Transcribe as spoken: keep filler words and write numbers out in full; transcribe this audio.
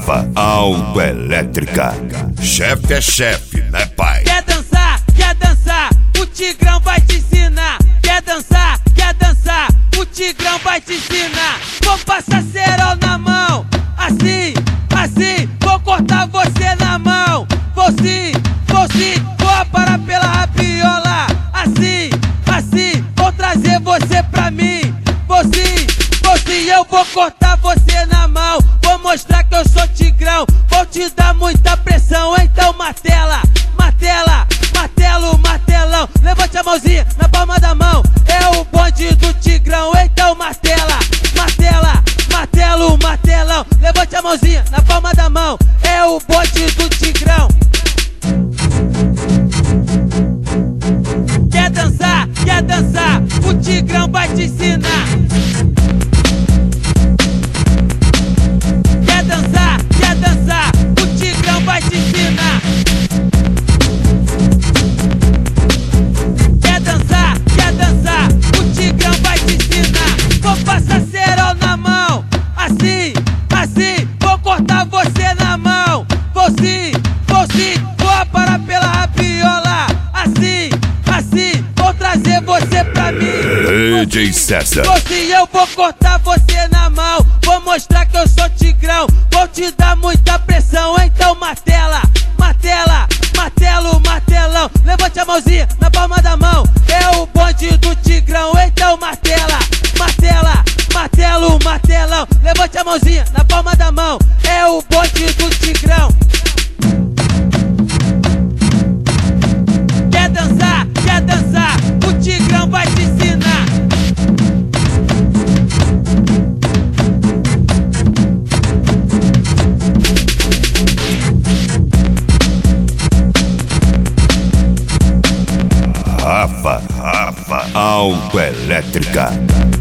Rafa Autoelétrica. Chefe é chefe, né, pai? Quer dançar, quer dançar, o Tigrão vai te ensinar. Quer dançar, quer dançar, o Tigrão vai te ensinar. Vou passar cerol na mão, assim, assim, vou cortar você na mão. Vou sim, vou sim, vou aparar pela rabiola. Assim, assim, vou trazer você pra mim. Vou sim, vou sim, eu vou cortar você na mão. Vou mostrar que eu sou Tigrão, vou te dar muita pressão. Então martela, martela, martelo, martelão. Levante a mãozinha na palma da mão, é o bonde do Tigrão. Então martela, martela, martelo, martelão. Levante a mãozinha na palma da mão, é o bonde do Tigrão. Quer dançar, quer dançar, o Tigrão vai te ensinar. Quer dançar, quer dançar, o Tigrão vai te ensinar. Quer dançar, quer dançar, o Tigrão vai te ensinar. Vou passar cerol na mão, assim, assim, vou cortar você na mão. Vou sim, vou sim, vou aparar pela rabiola. Assim, assim, vou trazer você pra mim. D J César. Vou sim, eu vou cortar você na mão. Vou mostrar que eu sou Tigrão, vou te dar muita pressão. Então martela, martela, martelo, martelão. Levante a mãozinha na palma da mão, é o bonde do Tigrão. Então martela, martela, martelo, martelão. Levante a mãozinha na palma da mão, é o bonde do Tigrão. Quer dançar, quer dançar, o Tigrão vai te ensinar. Rafa, Rafa Autoelétrica.